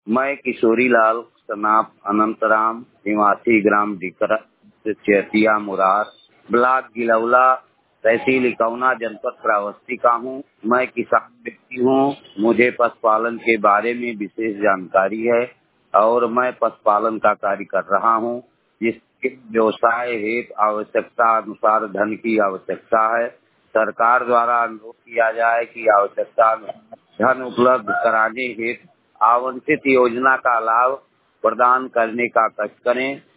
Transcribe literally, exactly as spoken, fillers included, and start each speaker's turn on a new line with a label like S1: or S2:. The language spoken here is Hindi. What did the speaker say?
S1: मैं किशोरी लाल सनाप अनंतराम निवासी ग्राम डिकरा चेतिया मुरार ब्लॉक गिलौला तहसील इकौना जनपद श्रावस्ती का हूँ। मैं किसान व्यक्ति हूँ। मुझे पशुपालन के बारे में विशेष जानकारी है और मैं पशुपालन का कार्य कर रहा हूँ, जिसके व्यवसाय हेतु आवश्यकता अनुसार धन की आवश्यकता है। सरकार द्वारा अनुरोध किया जाए कि आवश्यकता धन उपलब्ध कराने हेतु आवंटित योजना का लाभ प्रदान करने का कष्ट करें।